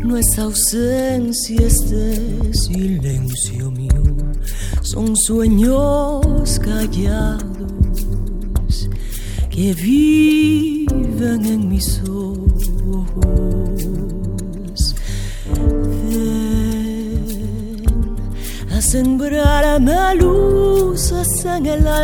No es ausencia este silencio mío, son sueños callados que viven en mis ojos. Ven a sembrarme luces en el alma